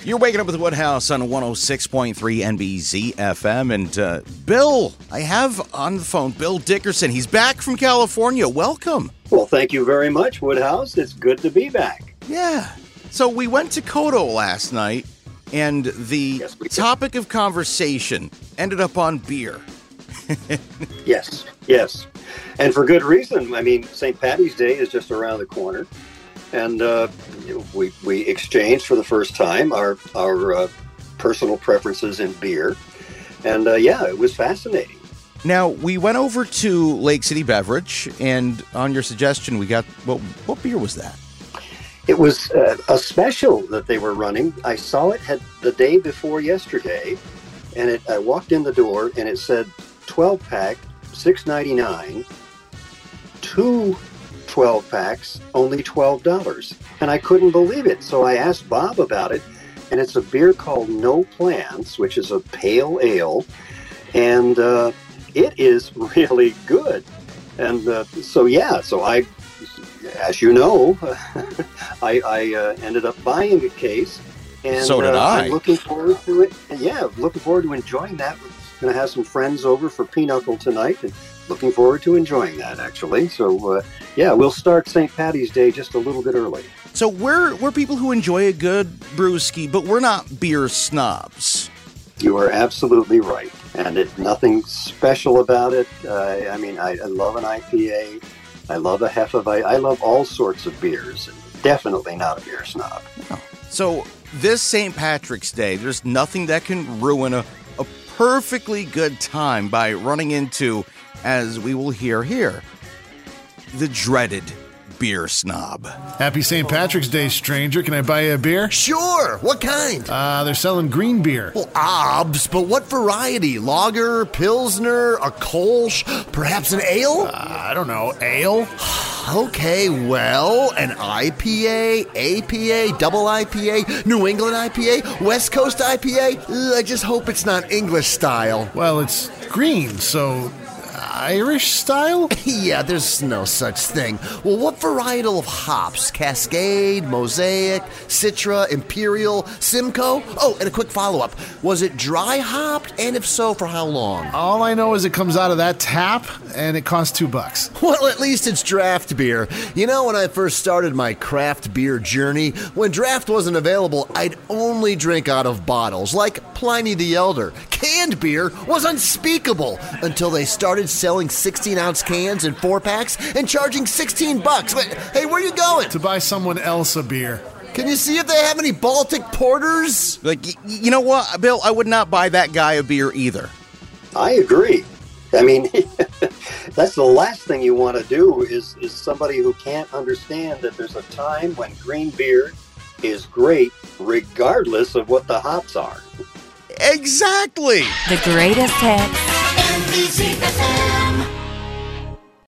You're waking up with Woodhouse on 106.3 NBZ FM. And Bill, I have on the phone Bill Dickerson. He's back from California. Welcome. Well, thank you very much, Woodhouse. It's good to be back. Yeah. So we went to Kodo last night, and the topic of conversation ended up on beer. Yes. And for good reason. I mean, St. Paddy's Day is just around the corner. And we exchanged for the first time our personal preferences in beer. And it was fascinating. Now, we went over to Lake City Beverage, and on your suggestion, we got, what beer was that? It was a special that they were running. I saw it the day before yesterday, and I walked in the door, and it said 12-pack, $6.99, 2 12-packs, only $12. And I couldn't believe it. So I asked Bob about it, and it's a beer called No Plants, which is a pale ale, and it is really good. And so I, as you know, I ended up buying a case. And so did I. I'm looking forward to it. And looking forward to enjoying that. We're going to have some friends over for Pinochle tonight, and looking forward to enjoying that, actually. So, we'll start St. Paddy's Day just a little bit early. So we're people who enjoy a good brewski, but we're not beer snobs. You are absolutely right. And it's nothing special about it. I love an IPA. I love a Hefeweizen. I love all sorts of beers. Definitely not a beer snob. Oh. So this St. Patrick's Day, there's nothing that can ruin a perfectly good time by running into, as we will hear here, the dreaded beer snob. Happy St. Patrick's Day, stranger. Can I buy you a beer? Sure. What kind? They're selling green beer. Well, obs, but what variety? Lager, Pilsner, a Kolsch, perhaps an ale? I don't know. Ale? Okay, well, an IPA, APA, double IPA, New England IPA, West Coast IPA? I just hope it's not English style. Well, it's green, so Irish style? Yeah, there's no such thing. Well, what varietal of hops? Cascade, Mosaic, Citra, Imperial, Simcoe? Oh, and a quick follow-up. Was it dry hopped? And if so, for how long? All I know is it comes out of that tap, and it costs $2. Well, at least it's draft beer. You know, when I first started my craft beer journey, when draft wasn't available, I'd only drink out of bottles, like Pliny the Elder. Canned beer was unspeakable until they started selling 16-ounce cans and 4-packs and charging $16. Hey, where are you going? To buy someone else a beer. Can you see if they have any Baltic porters? You know what, Bill? I would not buy that guy a beer either. I agree. I mean, that's the last thing you want to do is somebody who can't understand that there's a time when green beer is great regardless of what the hops are. Exactly. The greatest hits. NBZ FM.